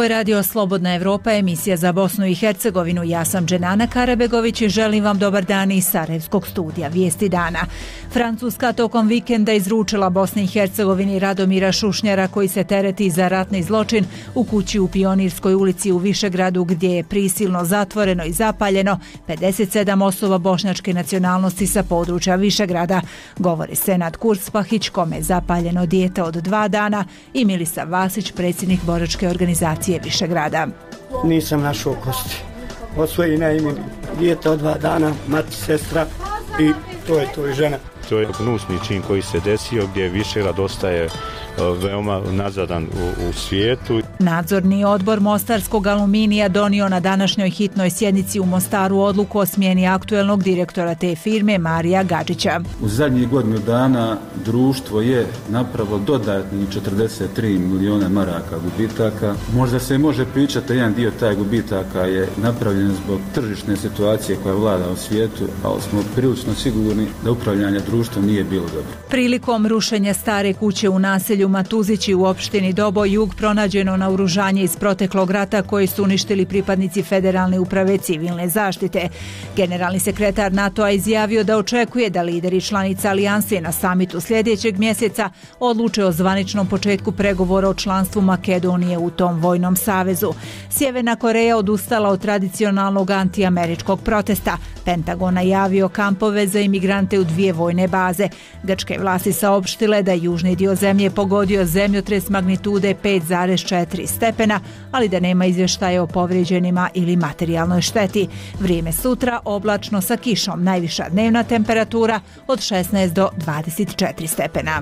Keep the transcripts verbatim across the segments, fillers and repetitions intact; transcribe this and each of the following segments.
je radio Slobodna Evropa, emisija za Bosnu i Hercegovinu. Ja sam Dženana Karabegović i želim vam dobar dan iz Sarajevskog studija Vijesti dana. Francuska tokom vikenda izručila Bosni i Hercegovini Radomira Šušnjara, koji se tereti za ratni zločin u kući u Pionirskoj ulici u Višegradu, gdje je prisilno zatvoreno i zapaljeno pedeset sedam osoba bošnjačke nacionalnosti sa područja Višegrada, govori Senad Kurspahić, kome je zapaljeno dijete od dva dana, i Milisa Vasić, predsjednik boračke organizacije Višegrada. Nisam našao kosti. Osvojena je dijete od dva dana, mati, sestra i to je to i žena. To je gnusni čin koji se desio, gdje Višegrad ostaje veoma nazadan u, u svijetu. Nadzorni odbor Mostarskog aluminija donio na današnjoj hitnoj sjednici u Mostaru odluku o smjeni aktuelnog direktora te firme Marija Gadžića. U zadnjih godinu dana društvo je napravilo dodatnih četrdeset tri miliona maraka gubitaka. Možda se može pričati, jedan dio taj gubitaka je napravljen zbog tržišne situacije koja vlada u svijetu, ali smo prilično sigurni da upravljanje društvom nije bilo dobro. Prilikom rušenja stare kuće u naselju Matuzići u opštini Doboj Jug pronađeno naoružanje iz proteklog rata koji su uništili pripadnici Federalne uprave civilne zaštite. Generalni sekretar NATO-a izjavio da očekuje da lideri članica alijanse na samitu sljedećeg mjeseca odluče o zvaničnom početku pregovora o članstvu Makedonije u tom vojnom savezu. Sjeverna Koreja odustala od tradicionalnog antiameričkog protesta. Pentagon najavio kampove za imigrante u dvije vojne baze. Grčke vlasti saopštile da južni dio zemlje pogodio zemljotres magnitude pet zarez četiri stepena, ali da nema izvještaja o povrijeđenima ili materijalnoj šteti. Vrijeme sutra oblačno sa kišom, najviša dnevna temperatura od šesnaest do dvadeset četiri stepena.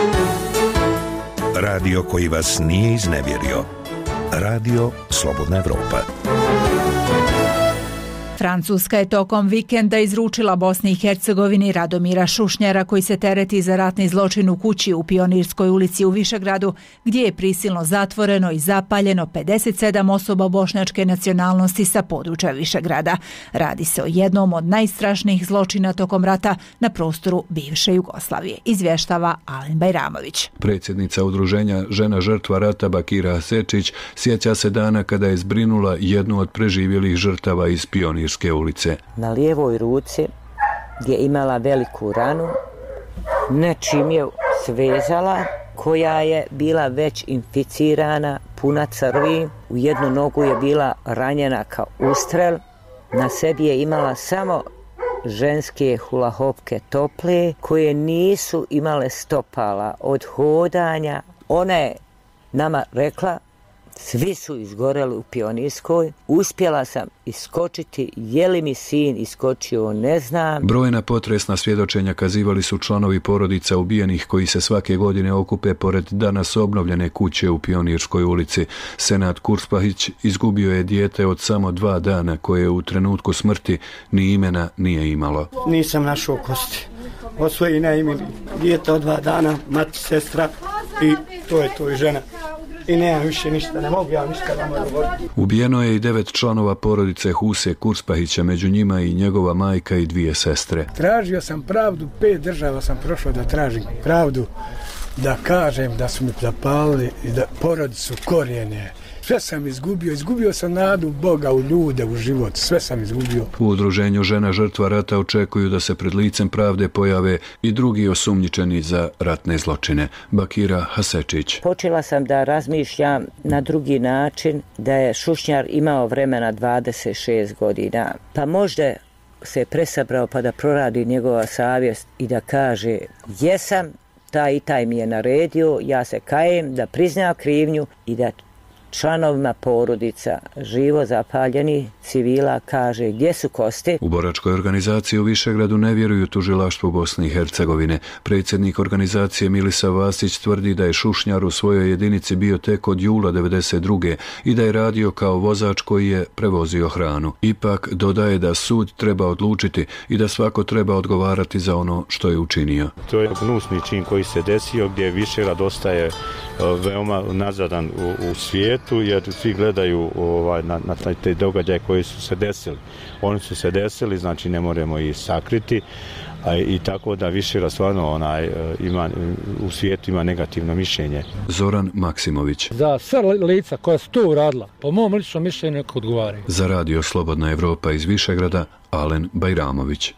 Radio koji vas nije iznevjerio. Radio Slobodna Evropa. Francuska je tokom vikenda izručila Bosni i Hercegovini Radomira Šušnjara, koji se tereti za ratni zločin u kući u Pionirskoj ulici u Višegradu, gdje je prisilno zatvoreno i zapaljeno pedeset sedam osoba bošnjačke nacionalnosti sa područja Višegrada. Radi se o jednom od najstrašnijih zločina tokom rata na prostoru bivše Jugoslavije, izvještava Alen Bajramović. Predsjednica udruženja Žena žrtva rata Bakira Hasečić sjeća se dana kada je zbrinula jednu od preživjelih žrtava iz Pionirske ulice. Na lijevoj ruci gdje je imala veliku ranu, nečim je svezala, koja je bila već inficirana, puna crvi. U jednu nogu je bila ranjena kao ustrel. Na sebi je imala samo ženske hulahopke tople, koje nisu imale stopala od hodanja. Ona je nama rekla: svi su izgoreli u Pionirskoj, uspjela sam iskočiti, je li mi sin iskočio, ne znam. Brojna potresna svjedočenja kazivali su članovi porodica ubijenih koji se svake godine okupe pored danas obnovljene kuće u Pionirskoj ulici. Senad Kurspahić izgubio je dijete od samo dva dana, koje u trenutku smrti ni imena nije imalo. Nisam našao kosti. Osvojena je dijete od dva dana, mati, sestra i to je to i žena. I nemam više ništa, ne mogu ja ništa da mogu govoriti. Ubijeno je i devet članova porodice Huse Kurspahića, među njima i njegova majka i dvije sestre. Tražio sam pravdu, pet država sam prošao da tražim pravdu, da kažem da su mi zapalili i da porodicu korijene. Sve sam izgubio, izgubio sam nadu Boga u ljude, u život, sve sam izgubio. U udruženju Žena žrtva rata očekuju da se pred licem pravde pojave i drugi osumnjičeni za ratne zločine. Bakira Hasečić. Počela sam da razmišljam na drugi način, da je Šušnjar imao vremena dvadeset šest godina, pa možda se presabrao pa da proradi njegova savjest i da kaže: jesam, taj i taj mi je naredio, ja se kajem, da priznam krivnju i da članovima porodica živo zapaljeni civila kaže gdje su kosti. U boračkoj organizaciji u Višegradu ne vjeruju tužilaštvu Bosne i Hercegovine. Predsjednik organizacije Milisa Vasić tvrdi da je Šušnjar u svojoj jedinici bio tek od jula devedeset druge i da je radio kao vozač koji je prevozio hranu. Ipak dodaje da sud treba odlučiti i da svako treba odgovarati za ono što je učinio. To je gnusni čin koji se desio, gdje Višegrad ostaje veoma nazadan u, u svijetu. svijetu, jer svi gledaju ovaj, na, na te događaje koji su se desili. Oni su se desili, znači ne moramo ih sakriti, a i tako da više stvarno onaj, ima, u svijetu ima negativno mišljenje. Zoran Maksimović. Za sve lica koja su to uradila, po mom ličnom mišljenju neko odgovaraju. Za radio Slobodna Evropa iz Višegrada, Alen Bajramović.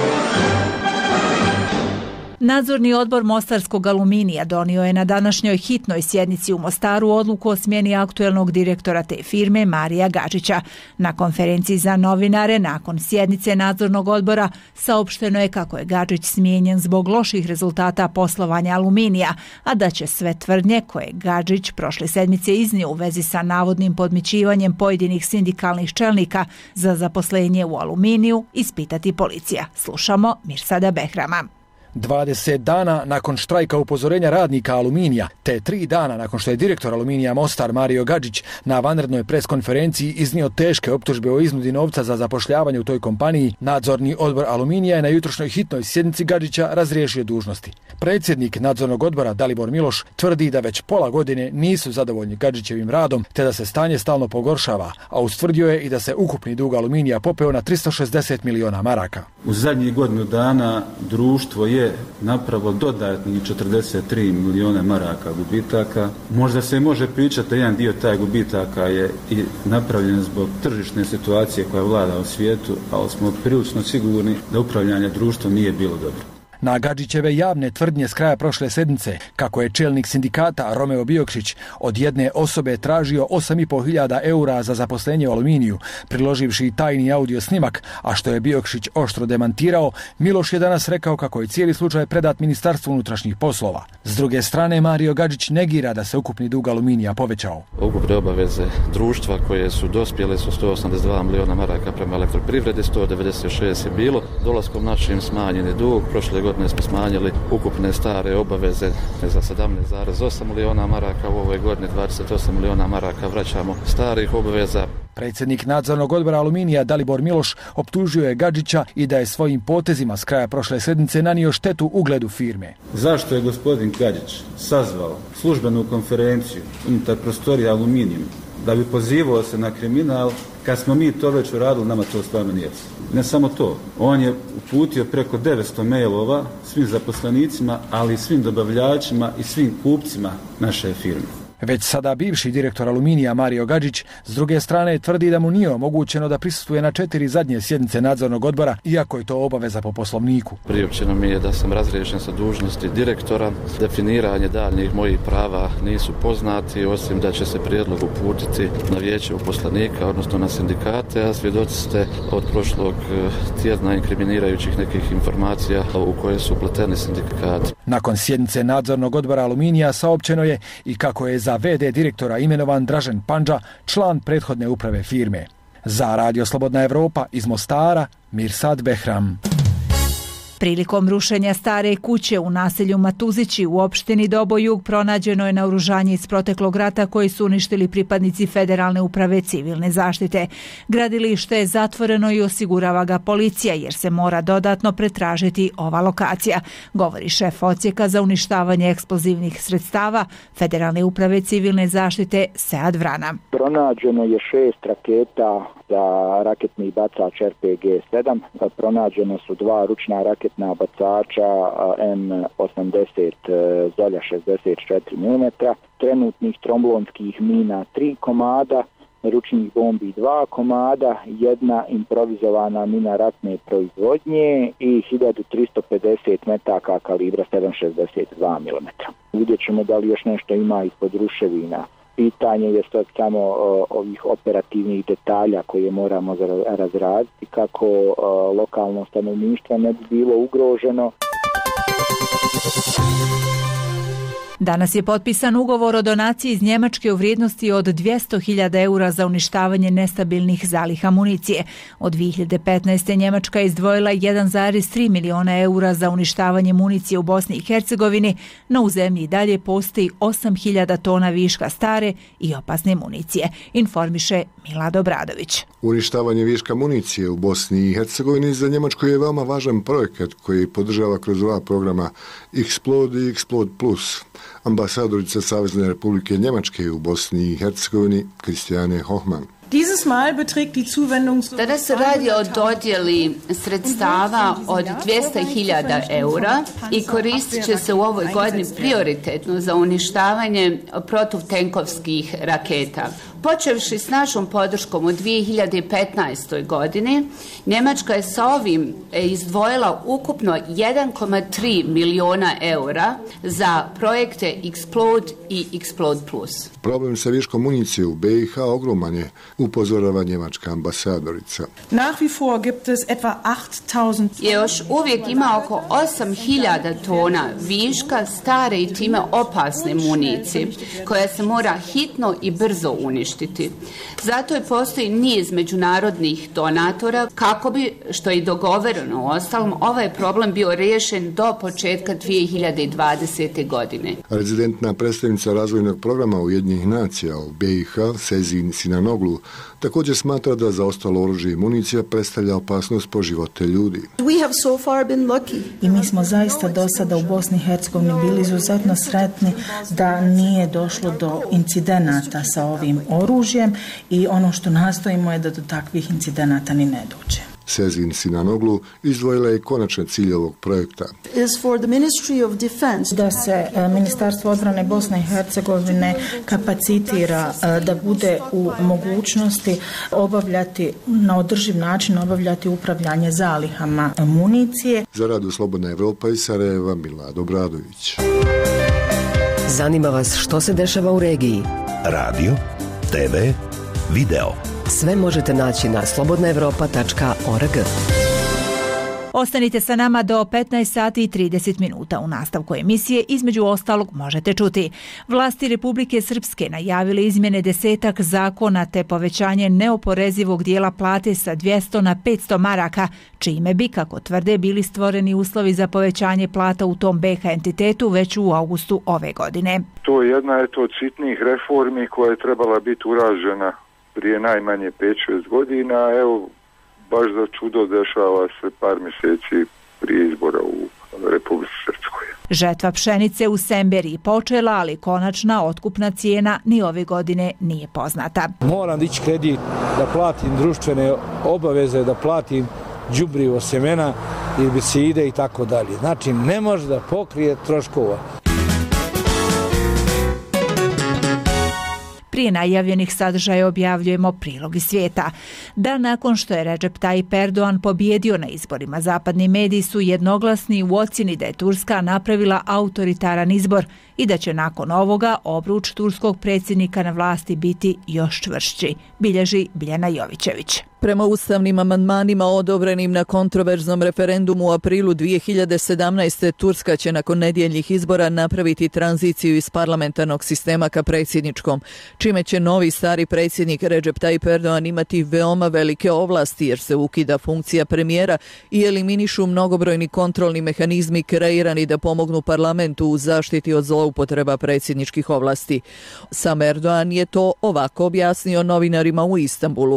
Nadzorni odbor Mostarskog aluminija donio je na današnjoj hitnoj sjednici u Mostaru odluku o smjeni aktuelnog direktora te firme Marija Gadžića. Na konferenciji za novinare nakon sjednice nadzornog odbora saopšteno je kako je Gadžić smijenjen zbog loših rezultata poslovanja aluminija, a da će sve tvrdnje koje Gadžić prošle sedmice iznio u vezi sa navodnim podmićivanjem pojedinih sindikalnih čelnika za zaposlenje u aluminiju ispitati policija. Slušamo Mirsada Behrama. dvadeset dana nakon štrajka upozorenja radnika aluminija, te tri dana nakon što je direktor aluminija Mostar Mario Gadžić na vanrednoj preskonferenciji iznio teške optužbe o iznudi novca za zapošljavanje u toj kompaniji, nadzorni odbor aluminija je na jutrošnjoj hitnoj sjednici Gadžića razriješio dužnosti. Predsjednik nadzornog odbora Dalibor Miloš tvrdi da već pola godine nisu zadovoljni Gadžićevim radom, te da se stanje stalno pogoršava, a ustvrdio je i da se ukupni dug aluminija popeo na tristo šezdeset miliona maraka. U zadnjih godinu dana društvo je napravo dodatnih četrdeset tri miliona maraka gubitaka. Možda se može pričati da jedan dio taj gubitaka je i napravljen zbog tržišne situacije koja vlada u svijetu, ali smo prilično sigurni da upravljanje društvom nije bilo dobro. Na Gadžićeve javne tvrdnje s kraja prošle sedmice, kako je čelnik sindikata Romeo Biokšić od jedne osobe tražio osam i pol hiljada eura za zaposlenje u aluminiju, priloživši tajni audio snimak, a što je Biokšić oštro demantirao, Miloš je danas rekao kako je cijeli slučaj predat Ministarstvu unutrašnjih poslova. S druge strane, Mario Gadžić negira da se ukupni dug aluminija povećao. Ukupne obaveze društva koje su dospjele su sto osamdeset dva miliona maraka prema elektroprivredi, sto devedeset šest je bilo. Dolaskom našim smanjen je dug, prošle godine smo smanjili ukupne stare obaveze za sedamnaest zarez osam miliona maraka, u ovoj godini dvadeset osam miliona maraka vraćamo starih obaveza. Predsjednik nadzornog odbora aluminija Dalibor Miloš optužio je Gadžića i da je svojim potezima s kraja prošle sedmice nanio štetu ugledu firme. Zašto je gospodin Gadžić sazvao službenu konferenciju unutar prostorija aluminijum da bi pozivao se na kriminal, kad smo mi to već uradili, nama to stvarno nije. Ne samo to, on je uputio preko devetsto mailova svim zaposlenicima, ali i svim dobavljačima i svim kupcima naše firme. Već sada bivši direktor aluminija Mario Gadžić s druge strane tvrdi da mu nije omogućeno da prisustvuje na četiri zadnje sjednice nadzornog odbora, iako je to obaveza po poslovniku. Priopćeno mi je da sam razriješen sa dužnosti direktora. Definiranje daljnjih mojih prava nisu poznati, osim da će se prijedlog uputiti na vijeće uposlenika, odnosno na sindikate, a svjedoci ste od prošlog tjedna inkriminirajućih nekih informacija u koje su upleteni sindikati. Nakon sjednice nadzornog odbora aluminija saopćeno je i kako je za ve de direktora imenovan Dražen Pandža, član prethodne uprave firme. Za Radio Slobodna Evropa iz Mostara, Mirsad Behram. Prilikom rušenja stare kuće u naselju Matuzići u opštini Doboj-Jug pronađeno je naoružanje iz proteklog rata koji su uništili pripadnici Federalne uprave civilne zaštite. Gradilište je zatvoreno i osigurava ga policija jer se mora dodatno pretražiti ova lokacija, govori šef odsjeka za uništavanje eksplozivnih sredstava Federalne uprave civilne zaštite Sead Vrana. Pronađeno je šest raketa za raketni bacač er pe ge sedam, pronađeno su dva ručna raketna bacača em osamdeset Zolja šezdeset četiri milimetra, trenutnih tromblonskih mina tri komada, ručnih bombi dva komada, jedna improvizovana mina ratne proizvodnje i hiljadu tristo pedeset metaka kalibra sedam šezdeset dva milimetra. Vidjet ćemo da li još nešto ima ispod ruševina. Pitanje je sad samo o, ovih operativnih detalja koje moramo razraditi kako o, lokalno stanovništvo ne bi bilo ugroženo. Danas je potpisan ugovor o donaciji iz Njemačke u vrijednosti od dvjesto hiljada eura za uništavanje nestabilnih zaliha municije. Od dvije hiljade petnaeste. Njemačka je izdvojila jedan zarez tri miliona eura za uništavanje municije u Bosni i Hercegovini, no u zemlji dalje postoji osam hiljada tona viška stare i opasne municije, informiše Milad Obradović. Uništavanje viška municije u Bosni i Hercegovini za Njemačku je veoma važan projekat koji podržava kroz dva programa Explode i Explode Plus. ambasadorica Savezne Republike Njemačke u Bosni i Hercegovini Christiane Hochmann. Tada se radi o dodjeli sredstava od dvjesto hiljada eura i koristit će se u ovoj godini prioritetno za uništavanje protutenkovskih raketa. Počevši s našom podrškom u dvije hiljade petnaestoj. godini, Njemačka je sa ovim izdvojila ukupno jedan zarez tri miliona eura za projekte Explode i Explode Plus. Problem sa viškom municije u B i H ogroman je, upozorava njemačka ambasadorica. Nach wie vor gibt es etwa achttausend. Još uvijek ima oko osam hiljada tona viška stare i time opasne municije, koja se mora hitno i brzo uništiti. Zato je postoji niz međunarodnih donatora kako bi, što je i dogovoreno u ostalom, ovaj problem bio riješen do početka dvije hiljade dvadesete. godine. Rezidentna predstavnica razvojnog programa Ujedinjenih nacija u B i H, Sezin Sinanoglu, također smatra da zaostalo oružje i municija predstavlja opasnost po živote ljudi. We have so far been lucky. I mi smo zaista do sada u Bosni i Hercegovini bili izuzetno sretni da nije došlo do incidenata sa ovim oružjem i ono što nastojimo je da do takvih incidenata ni ne dođe. Sezin Sinanoglu izdvojila je konačan cilj ovog projekta. Da se Ministarstvo odbrane Bosne i Hercegovine kapacitira da bude u mogućnosti obavljati na održiv način obavljati upravljanje zalihama municije. Za Radio Slobodna Evropa iz Sarajeva, Milad Obradović. Zanima vas što se dešava u regiji? Radio, te ve, video. Sve možete naći na slobodna evropa tačka org. Ostanite sa nama do petnaest sati i trideset minuta. U nastavku emisije između ostalog možete čuti. Vlasti Republike Srpske najavile izmjene desetak zakona te povećanje neoporezivog dijela plate sa dvjesto na petsto maraka, čime bi, kako tvrde, bili stvoreni uslovi za povećanje plata u tom B H entitetu već u augustu ove godine. To je jedna je to od sitnih reformi koja je trebala biti urađena prije najmanje pet šest godina, evo, baš za čudo dešava se par mjeseci prije izbora u Republici Srpskoj. Žetva pšenice u Semberiji počela, ali konačna otkupna cijena ni ove godine nije poznata. Moram dići kredit da platim društvene obaveze, da platim đubrivo semena, herbicide i tako dalje. Znači, ne može da pokrije troškova. Prije najavljenih sadržaja objavljujemo prilog iz svijeta. Da nakon što je Recep Tayyip Erdogan pobjedio na izborima, zapadni mediji su jednoglasni u ocjeni da je Turska napravila autoritaran izbor i da će nakon ovoga obruč turskog predsjednika na vlasti biti još čvršći, bilježi Biljana Jovićević. Prema ustavnim amandmanima odobrenim na kontroverznom referendumu u aprilu dvije hiljade sedamnaeste. Turska će nakon nedjeljnih izbora napraviti tranziciju iz parlamentarnog sistema ka predsjedničkom, čime će novi stari predsjednik Recep Tayyip Erdogan imati veoma velike ovlasti jer se ukida funkcija premijera i eliminišu mnogobrojni kontrolni mehanizmi kreirani da pomognu parlamentu u zaštiti od zloupotreba predsjedničkih ovlasti. Sam Erdogan je to ovako objasnio novinarima u Istanbulu.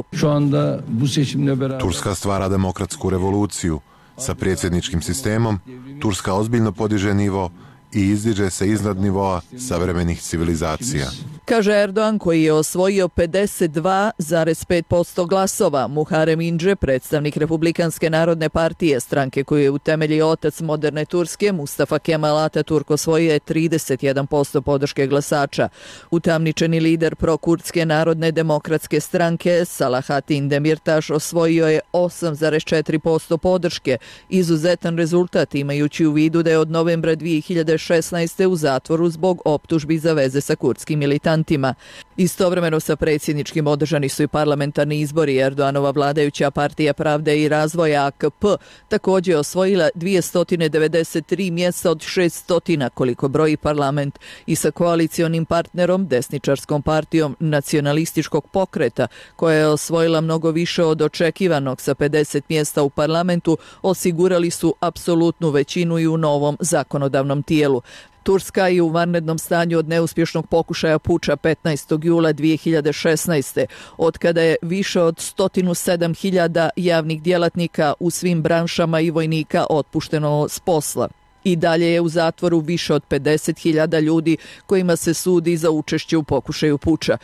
Turska stvara demokratsku revoluciju. Sa predsjedničkim sistemom Turska ozbiljno podiže nivo i izdiže se iznad nivoa savremenih civilizacija. Kaže Erdogan, koji je osvojio pedeset dva zarez pet posto glasova. Muharrem İnce, predstavnik Republikanske narodne partije, stranke koju je utemeljio otac moderne Turske, Mustafa Kemal Atatürk, osvojio je trideset jedan posto podrške glasača. Utamničeni lider prokurdske narodne demokratske stranke, Salahatin Demirtaš, osvojio je osam zarez četiri posto podrške. Izuzetan rezultat, imajući u vidu da je od novembra dvije hiljade šesnaeste. u zatvoru zbog optužbi za veze sa kurdskim militantima. Istovremeno sa predsjedničkim održani su i parlamentarni izbori. Erdoganova vladajuća partija Pravde i razvoja A K P također je osvojila dvjesto devedeset tri mjesta od šesto koliko broji parlament i sa koalicionim partnerom, desničarskom partijom nacionalističkog pokreta, koja je osvojila mnogo više od očekivanog sa pedeset mjesta u parlamentu, osigurali su apsolutnu većinu i u novom zakonodavnom tijelu. Turska je u vanrednom stanju od neuspješnog pokušaja puča petnaestog jula dvije hiljade šesnaeste. od kada je više od sto sedam hiljada javnih djelatnika u svim branšama i vojnika otpušteno s posla. I dalje je u zatvoru više od pedeset hiljada ljudi kojima se sudi za učešće u pokušaju puča.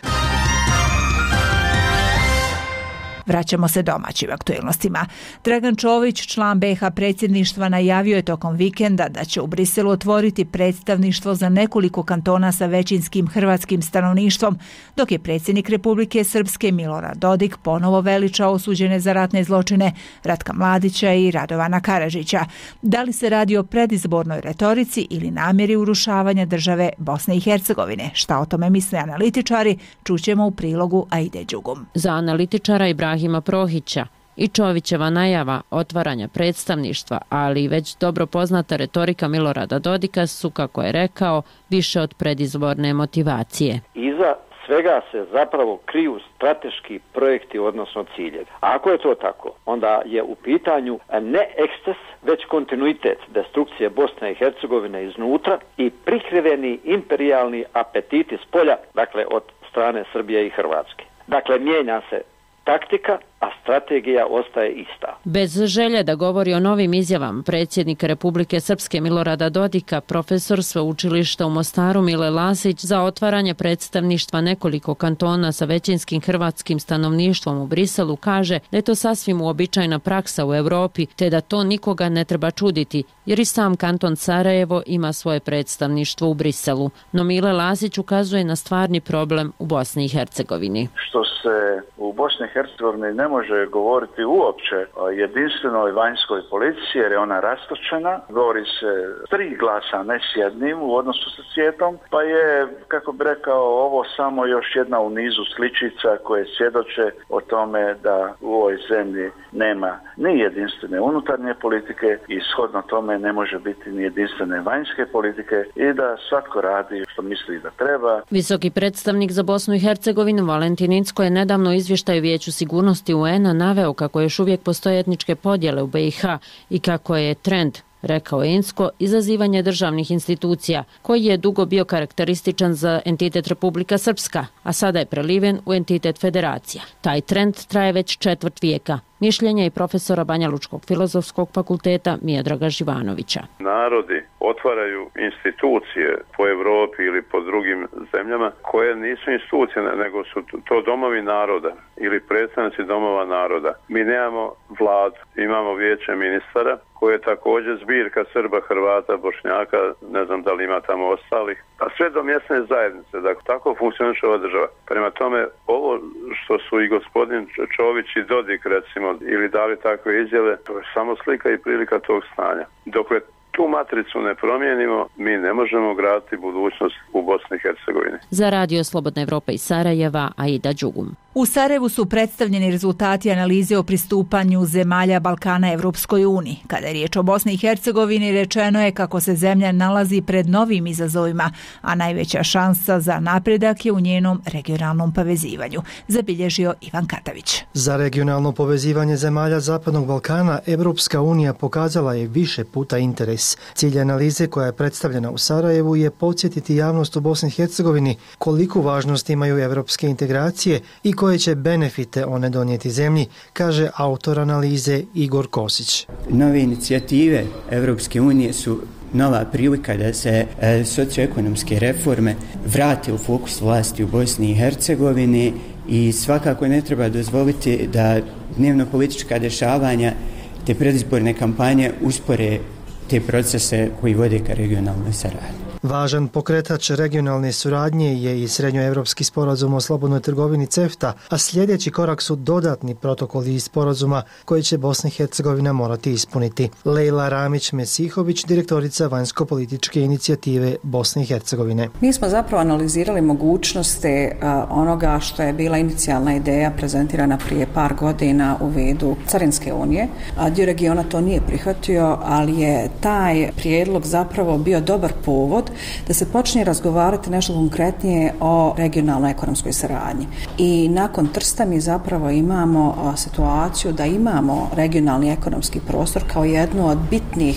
Vraćamo se domaćim aktualnostima. Dragan Čović, član B iH predsjedništva, najavio je tokom vikenda da će u Briselu otvoriti predstavništvo za nekoliko kantona sa većinskim hrvatskim stanovništvom, dok je predsjednik Republike Srpske Milorad Dodik ponovo veličao osuđene za ratne zločine Ratka Mladića i Radovana Karadžića. Da li se radi o predizbornoj retorici ili namjeri urušavanja države Bosne i Hercegovine? Šta o tome misle analitičari? Čućemo u prilogu Aide Đugum. Za analitičara Ibrahima Prohića i Čovićeva najava otvaranja predstavništva, ali i već dobro poznata retorika Milorada Dodika su, kako je rekao, više od predizborne motivacije. Iza svega se zapravo kriju strateški projekti, odnosno ciljevi. A ako je to tako, onda je u pitanju ne eksces, već kontinuitet destrukcije Bosne i Hercegovine iznutra i prikriveni imperijalni apetiti s polja, dakle od strane Srbije i Hrvatske. Dakle, mijenja se taktika, a strategija ostaje ista. Bez želje da govori o novim izjavama predsjednika Republike Srpske Milorada Dodika, profesor sveučilišta u Mostaru Mile Lasić za otvaranje predstavništva nekoliko kantona sa većinskim hrvatskim stanovništvom u Briselu kaže da je to sasvim uobičajena praksa u Europi, te da to nikoga ne treba čuditi, jer i sam kanton Sarajevo ima svoje predstavništvo u Briselu. No Mile Lasić ukazuje na stvarni problem u Bosni i Hercegovini. Što se u Bosni i Hercegovini ne može govoriti uopće o jedinstvenoj vanjskoj politici jer je ona rastočena. Govori se tri glasa, ne s jednim u odnosu sa svijetom, pa je, kako bi rekao, ovo samo još jedna u nizu sličica koje svjedoče o tome da u ovoj zemlji nema ni jedinstvene unutarnje politike i shodno tome ne može biti ni jedinstvene vanjske politike i da svatko radi što misli da treba. Visoki predstavnik za Bosnu i Hercegovinu Valentin Incko je nedavno izvještaj Vijeću sigurnosti U N-a naveo kako još uvijek postoje etničke podjele u B iH i kako je trend, rekao je Incko, izazivanje državnih institucija, koji je dugo bio karakterističan za entitet Republika Srpska, a sada je preliven u entitet Federacija. Taj trend traje već četvrt vijeka. Mišljenje i profesora Banjalučkog filozofskog fakulteta Miodraga Živanovića. Narodi otvaraju institucije po Evropi ili po drugim zemljama koje nisu institucije, nego su to domovi naroda ili predstavnici domova naroda. Mi nemamo vladu, imamo vijeće ministara koje je također zbirka Srba, Hrvata, Bošnjaka, ne znam da li ima tamo ostalih, a sve do mjesne zajednice. Dakle, tako funkcioniše ova država. Prema tome, ovo što su i gospodin Čović i Dodik, recimo, ili dali takve izjave, to je samo slika i prilika tog stanja. Dokle tu matricu ne promijenimo, mi ne možemo graditi budućnost u Bosni i Hercegovini. Za Radio Slobodna Evropa iz Sarajeva, Aida Đugum. U Sarajevu su predstavljeni rezultati analize o pristupanju zemalja Balkana Evropskoj uniji. Kada je riječ o Bosni i Hercegovini, rečeno je kako se zemlja nalazi pred novim izazovima, a najveća šansa za napredak je u njenom regionalnom povezivanju, zabilježio Ivan Katavić. Za regionalno povezivanje zemalja Zapadnog Balkana Evropska unija pokazala je više puta interes. Cilj analize koja je predstavljena u Sarajevu je podsjetiti javnost u Bosni i Hercegovini koliku važnost imaju evropske integracije i koje će benefite one donijeti zemlji, kaže autor analize Igor Kosić. Nove inicijative Evropske unije su nova prilika da se e, socioekonomske reforme vrate u fokus vlasti u Bosni i Hercegovini i svakako ne treba dozvoliti da dnevno-politička dešavanja te predizborne kampanje uspore te procese koji vode ka regionalnoj saradnji. Važan pokretač regionalne suradnje je i srednjoevropski sporazum o slobodnoj trgovini CEFTA, a sljedeći korak su dodatni protokoli iz sporazuma koji će Bosna i Hercegovina morati ispuniti. Lejla Ramić-Mesihović, direktorica vanjsko-političke inicijative Bosne i Hercegovine. Mi smo zapravo analizirali mogućnosti onoga što je bila inicijalna ideja prezentirana prije par godina u vidu Carinske unije. Dio regiona to nije prihvatio, ali je taj prijedlog zapravo bio dobar povod da se počne razgovarati nešto konkretnije o regionalnoj ekonomskoj saradnji. I nakon Trsta mi zapravo imamo situaciju da imamo regionalni ekonomski prostor kao jednu od bitnih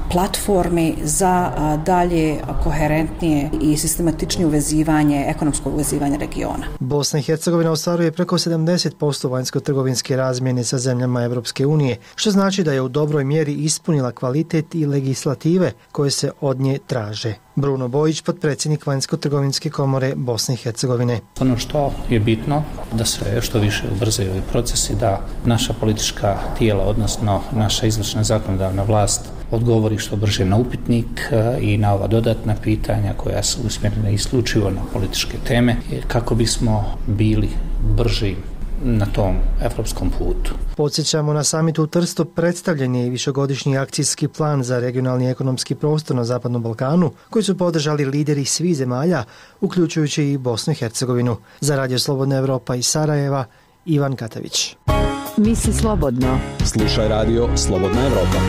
platformi za dalje koherentnije i sistematičnije uvezivanje, ekonomsko uvezivanje regiona. Bosna i Hercegovina ostvaruje preko sedamdeset posto vanjsko-trgovinske razmjene sa zemljama Evropske unije, što znači da je u dobroj mjeri ispunila kvalitet i legislative koje se od nje traže. Bruno Bojić, potpredsjednik Vanjsko-trgovinske komore Bosne i Hercegovine. Ono što je bitno da se što više ubrzaju ovi procesi, da naša politička tijela, odnosno naša izvršna zakonodavna vlast odgovori što brže na upitnik i na ova dodatna pitanja koja su usmjerena isključivo na političke teme, kako bismo bili brži na tom evropskom putu. Podsjećamo, na samitu u Trstu predstavljen je i višegodišnji akcijski plan za regionalni ekonomski prostor na Zapadnom Balkanu, koji su podržali lideri svih zemalja, uključujući i Bosnu i Hercegovinu. Za Radio Slobodna Evropa iz Sarajeva, Ivan Katavić. Misli slobodno. Slušaj Radio Slobodna Evropa.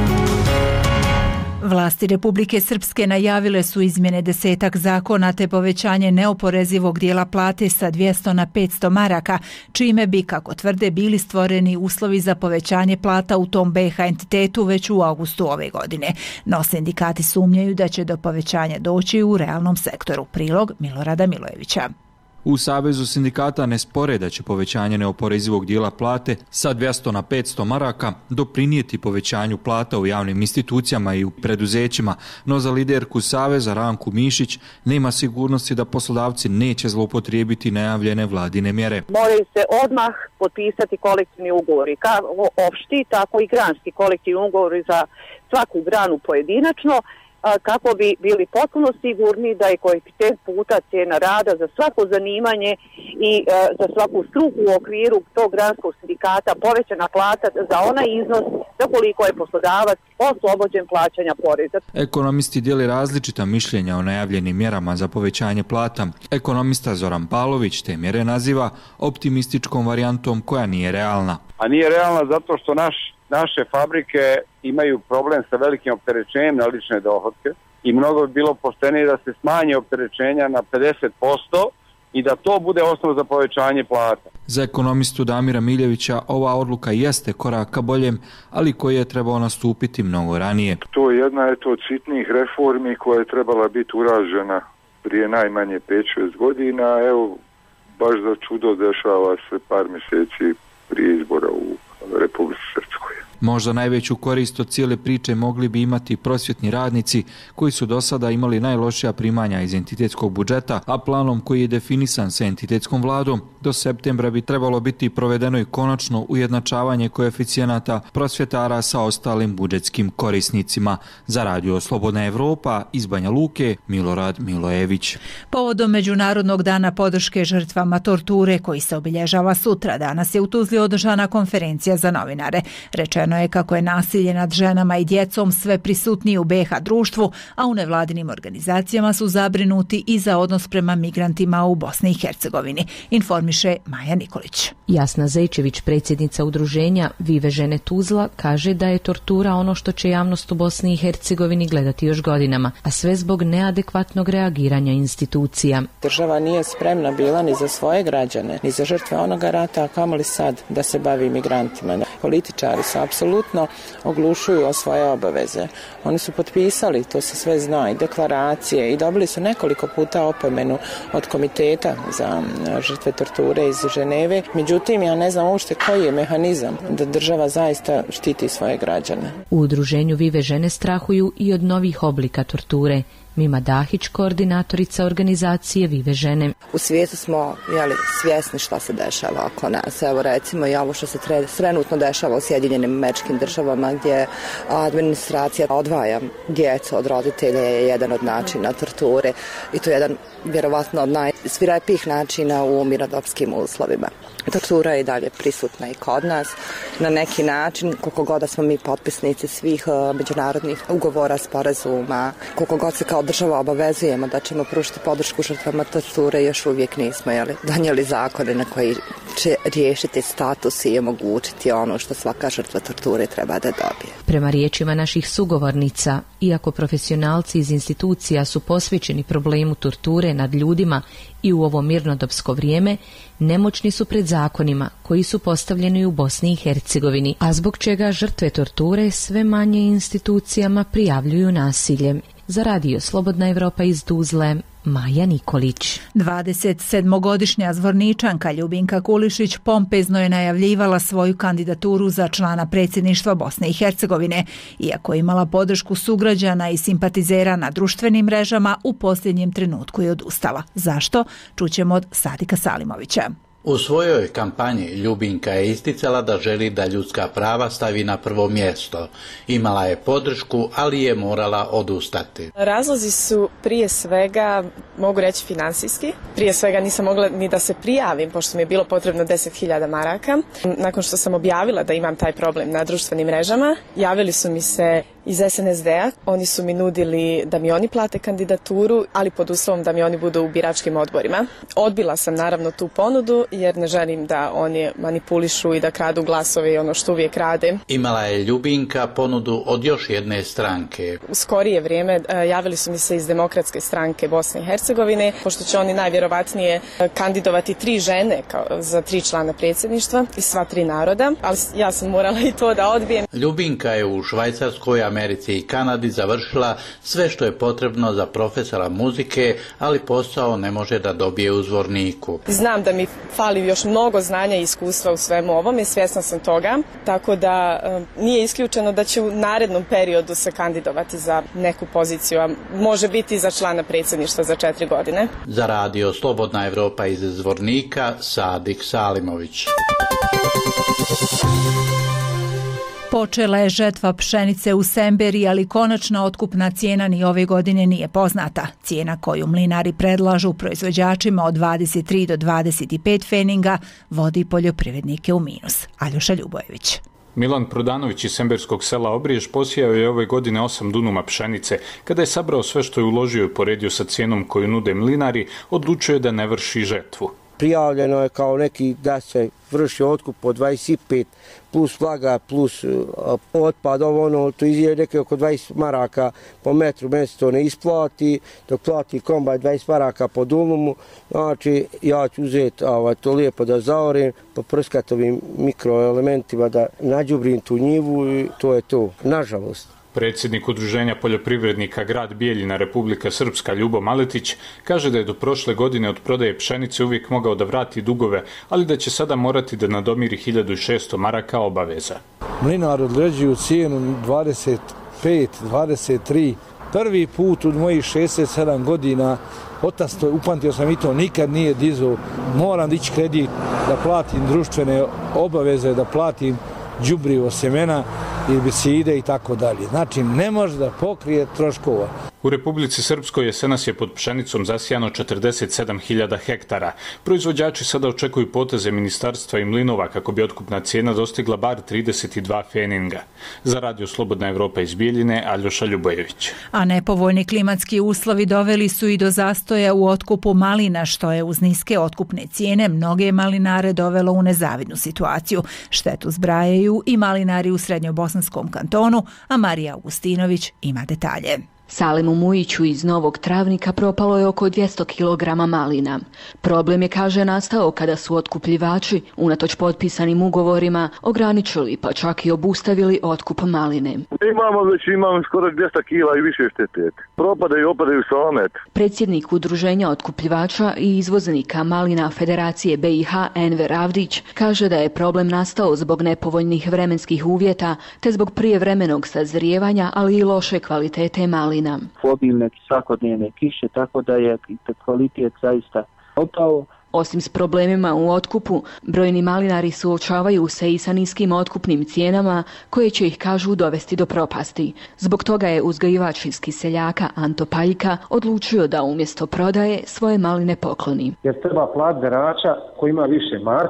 Vlasti Republike Srpske najavile su izmjene desetak zakona te povećanje neoporezivog dijela plate sa dvjesto na petsto maraka, čime bi, kako tvrde, bili stvoreni uslovi za povećanje plata u tom B iH entitetu već u avgustu ove godine. No sindikati sumnjaju da će do povećanja doći u realnom sektoru. Prilog Milorada Milojevića. U Savezu sindikata ne spore da će povećanje neoporezivog dijela plate sa dvjesto na petsto maraka doprinijeti povećanju plata u javnim institucijama i u preduzećima, no za liderku Saveza Ranku Mišić nema sigurnosti da poslodavci neće zloupotrijebiti najavljene vladine mjere. Moraju se odmah potpisati kolektivni ugovori, kako opšti, tako i granski kolektivni ugovori za svaku granu pojedinačno, kako bi bili potpuno sigurni da je koeficijent puta cijena rada za svako zanimanje i e, za svaku struku u okviru tog granskog sindikata povećana plata za onaj iznos za koliko je poslodavac oslobođen plaćanja poreza. Ekonomisti dijeli različita mišljenja o najavljenim mjerama za povećanje plata. Ekonomista Zoran Pavlović te mjere naziva optimističkom varijantom koja nije realna. A nije realna zato što naš Naše fabrike imaju problem sa velikim opterećenjem na lične dohotke i mnogo bi bilo poštenije da se smanje opterećenja na pedeset posto i da to bude osnov za povećanje plata. Za ekonomistu Damira Miljevića ova odluka jeste korak ka boljem, ali koji je trebao nastupiti mnogo ranije. To je jedna je to od sitnih reformi koja je trebala biti urađena prije najmanje pet šest godina. Evo, baš za čudo dešava se par mjeseci prije izbora u Republici Srpskoj. Možda najveću korist od cijele priče mogli bi imati prosvjetni radnici koji su do sada imali najlošija primanja iz entitetskog budžeta, a planom koji je definisan sa entitetskom vladom do septembra bi trebalo biti provedeno i konačno ujednačavanje koeficijenata prosvjetara sa ostalim budžetskim korisnicima. Za Radio Slobodna Evropa iz Banja Luke, Milorad Milojević. Povodom Međunarodnog dana podrške žrtvama torture koji se obilježava sutra, danas je u Tuzli održana konferencija za novinare. Rečeno je kako je nasilje nad ženama i djecom sve prisutnije u B iH društvu, a u nevladinim organizacijama su zabrinuti i za odnos prema migrantima u Bosni i Hercegovini, informiše Maja Nikolić. Jasna Zejčević, predsjednica udruženja Vive žene Tuzla, kaže da je tortura ono što će javnost u Bosni i Hercegovini gledati još godinama, a sve zbog neadekvatnog reagiranja institucija. Država nije spremna bila ni za svoje građane, ni za žrtve onoga rata, a kamoli sad da se bavi migrantima. Političari su apsolutno oglušuju o svoje obaveze. Oni su potpisali, to se sve zna, i deklaracije i dobili su nekoliko puta opomenu od komiteta za žrtve torture iz Ženeve. Međutim, ja ne znam uopšte koji je mehanizam da država zaista štiti svoje građane. U udruženju Vive žene strahuju i od novih oblika torture. Mima Dahić, koordinatorica organizacije Vive žene. U svijetu smo jeli, svjesni šta se dešava oko nas. Evo recimo i ovo što se trenutno dešava u Sjedinjenim Američkim Državama gdje administracija odvaja djecu od roditelja je jedan od načina torture i to je jedan vjerovatno od najsvirepijih načina u mirnodopskim uslovima. Tortura je i dalje prisutna i kod nas. Na neki način, koliko god da smo mi potpisnici svih uh, međunarodnih ugovora, sporazuma, koliko god se kao država obavezujemo da ćemo pružiti podršku žrtvama torture, još uvijek nismo jeli, donijeli zakone na koji će riješiti status i omogućiti ono što svaka žrtva torture treba da dobije. Prema riječima naših sugovornica, iako profesionalci iz institucija su posvećeni problemu torture nad ljudima i u ovo mirnodopsko vrijeme, nemoćni su pred zakonima koji su postavljeni u Bosni i Hercegovini, a zbog čega žrtve torture sve manje institucijama prijavljuju nasilje. Za radio Slobodna Evropa iz Tuzle, Maja Nikolić. dvadeset sedmogodišnja zvorničanka Ljubinka Kulišić pompezno je najavljivala svoju kandidaturu za člana predsjedništva Bosne i Hercegovine. Iako je imala podršku sugrađana i simpatizera na društvenim mrežama, u posljednjem trenutku je odustala. Zašto? Čućemo od Sadika Salimovića. U svojoj kampanji Ljubinka je isticala da želi da ljudska prava stavi na prvo mjesto. Imala je podršku, ali je morala odustati. Razlozi su prije svega, mogu reći, finansijski. Prije svega nisam mogla ni da se prijavim, pošto mi je bilo potrebno deset hiljada maraka. Nakon što sam objavila da imam taj problem na društvenim mrežama, javili su mi se iz es en es de a. Oni su mi nudili da mi oni plate kandidaturu, ali pod uslovom da mi oni budu u biračkim odborima. Odbila sam naravno tu ponudu, jer ne želim da oni manipulišu i da kradu glasove i ono što uvijek rade. Imala je Ljubinka ponudu od još jedne stranke. U skorije vrijeme javili su mi se iz Demokratske stranke Bosne i Hercegovine, pošto će oni najvjerovatnije kandidovati tri žene kao za tri člana predsjedništva i sva tri naroda, ali ja sam morala i to da odbijem. Ljubinka je u Švajcarskoj, Americi i Kanadi završila sve što je potrebno za profesora muzike, ali posao ne može da dobije u Zvorniku. Znam da mi fali još mnogo znanja i iskustva u svemu ovome, svjesna sam toga, tako da e, nije isključeno da će u narednom periodu se kandidovati za neku poziciju, a može biti za člana predsjedništva za četiri godine. Za radio Slobodna Evropa iz Zvornika, Sadik Salimović. Počela je žetva pšenice u Semberi, ali konačna otkupna cijena ni ove godine nije poznata. Cijena koju mlinari predlažu proizvođačima od dvadeset tri do dvadeset pet feninga vodi poljoprivrednike u minus. Aljoša Ljubojević. Milan Prodanović iz semberskog sela Obrijež posijao je ove godine osam dunuma pšenice. Kada je sabrao sve što je uložio i poredio sa cijenom koju nude mlinari, odlučio je da ne vrši žetvu. Prijavljeno je kao neki da se vrši otkup od dvadeset pet plus vlaga plus otpad, ovo ono, to je neke oko dvadeset maraka po metru, meni se to ne isplati, dok plati kombaj dvadeset maraka po dulumu, znači ja ću uzeti ovaj, to lijepo da zaorim, poprskati ovim mikroelementima da nađubrim tu njivu i to je to, nažalost. Predsjednik Udruženja poljoprivrednika Grad Bijeljina Republika Srpska Ljubo Maletić kaže da je do prošle godine od prodaje pšenice uvijek mogao da vrati dugove, ali da će sada morati da nadomiri hiljadu šesto maraka obaveza. Mlinar određuju cijenu dvadeset pet, dvadeset tri. Prvi put u mojih šezdeset sedam godina, otac to, upamtio sam i to, nikad nije dizao. Moram dići kredit da platim društvene obaveze, da platim đubrivo semena, herbicide i tako dalje. Znači, ne može da pokrije troškova. U Republici Srpskoj jesenas je pod pšenicom zasijano četrdeset sedam hiljada hektara. Proizvođači sada očekuju poteze ministarstva i mlinova kako bi otkupna cijena dostigla bar trideset dva feninga. Za radio Slobodna Evropa iz Bijeljine, Aljoša Ljubojević. A nepovoljni klimatski uslovi doveli su i do zastoja u otkupu malina, što je uz niske otkupne cijene mnoge malinare dovelo u nezavidnu situaciju. Štetu zbrajaju i malinari u Srednjobosanskom kantonu, a Marija Augustinović ima detalje. Salimu Mujiću iz Novog Travnika propalo je oko dvjesto kilograma malina. Problem je, kaže, nastao kada su otkupljivači, unatoč potpisanim ugovorima, ograničili pa čak i obustavili otkup maline. Imamo već imamo skoro dvjesto kila i više štete. Propadaju i opadaju samet. Predsjednik Udruženja otkupljivača i izvoznika malina Federacije be i ha Enver Avdić kaže da je problem nastao zbog nepovoljnih vremenskih uvjeta te zbog prijevremenog sazrijevanja, ali i loše kvalitete malina. Obilne svakodnevne kiše, tako da je kvalitet zaista opao. Osim s problemima u otkupu, brojni malinari suočavaju se i sa niskim otkupnim cijenama koje će ih, kažu, dovesti do propasti. Zbog toga je uzgajivač iz Kiseljaka Anto Paljka odlučio da umjesto prodaje svoje maline pokloni. Jer treba plat berača koji ima više marku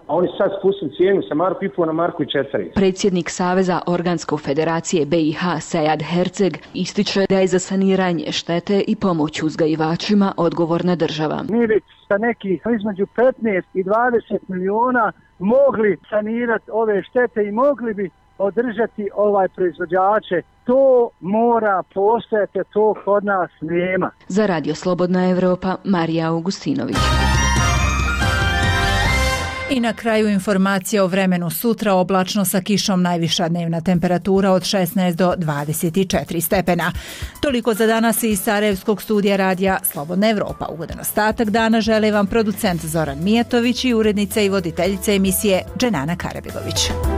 a oni sad spustili cijenu sa marku i po na marku i četiri. Predsjednik Saveza Organsko federacije B i H Sejad Herceg ističe da je za saniranje štete i pomoć uzgajivačima odgovorna država. Mi bi sa nekih između petnaest i dvadeset miliona mogli sanirati ove štete i mogli bi održati ovaj proizvođače. To mora postojati, to kod nas nema. Za Radio Slobodna Evropa, Marija Augustinović. I na kraju informacija o vremenu sutra, oblačno sa kišom, najviša dnevna temperatura od šesnaest do dvadeset četiri stepena. Toliko za danas iz Sarajevskog studija radija Slobodna Evropa. Ugodan ostatak dana žele vam producent Zoran Mijatović i urednica i voditeljica emisije Dženana Karabilović.